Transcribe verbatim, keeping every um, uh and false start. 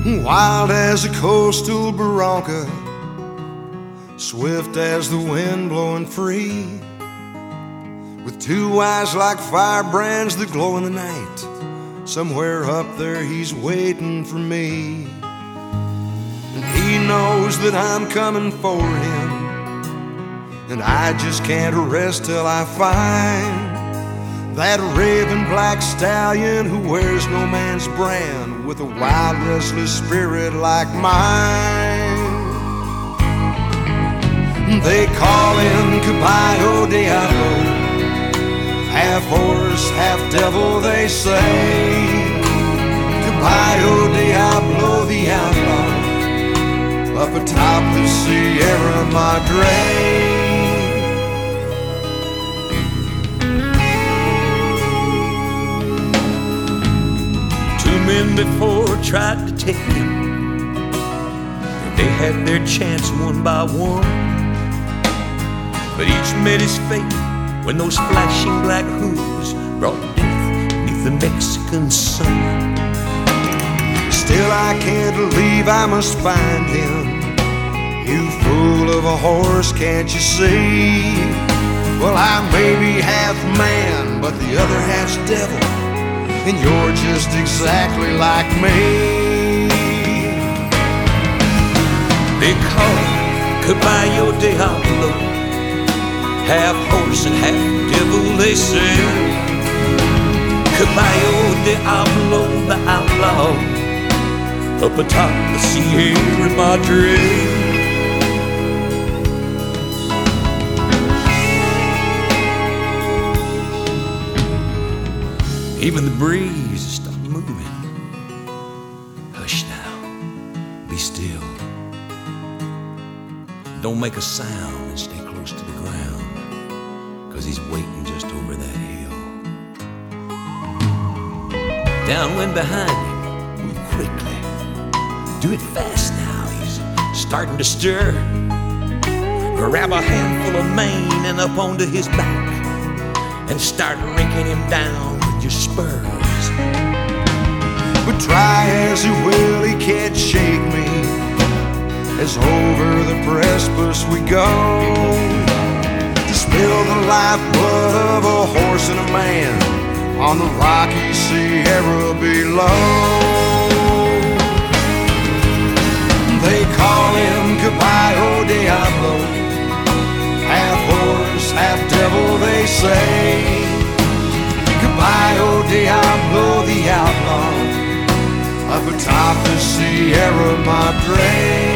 wild as a coastal barranca, swift as the wind blowing free, with two eyes like firebrands that glow in the night. Somewhere up there he's waiting for me, and he knows that I'm coming for him, and I just can't rest till I find that raven black stallion who wears no man's brand, with a wild restless spirit like mine. They call him Caballo Diablo, half horse, half devil, they say. Caballo Diablo, the outlaw, up atop the Sierra Madre. Two men before tried to take him, they had their chance one by one, but each met his fate when those flashing black hooves brought death beneath the Mexican sun. Still I can't believe I must find him. You fool of a horse, can't you see? Well, I may be half man, but the other half's devil, and you're just exactly like me. They call him Caballo Diablo, half horse and half devil, they say. Caballo Diablo, the outlaw, up atop the Sierra Madre. Even the breeze stopped moving. Hush now, be still. Don't make a sound and stay close to the ground, 'cause he's waiting just over that hill. Downwind behind him, move quickly. Do it fast now, he's starting to stir. Grab a handful of mane and up onto his back, and start raking him down with your spurs. But try as he will, he can't shake me, as over the precipice we go, to spill the lifeblood of a horse and a man on the rocky Sierra below. They call him Caballo Diablo, half horse, half devil, they say. Caballo Diablo, the outlaw, up atop the Sierra Madre.